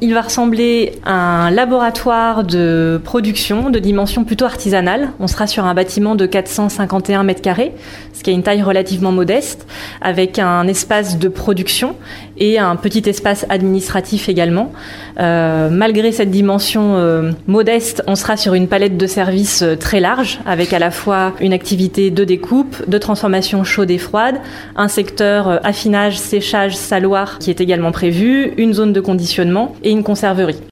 Il va ressembler à un laboratoire de production de dimension plutôt artisanale. On sera sur un bâtiment de 451 mètres carrés, ce qui est une taille relativement modeste, avec un espace de production et un petit espace administratif également. Malgré cette dimension modeste, on sera sur une palette de services très large, avec à la fois une activité de découpe, de transformation chaude et froide, un secteur affinage, séchage, saloir qui est également prévu, une zone de conditionnement et une conserverie.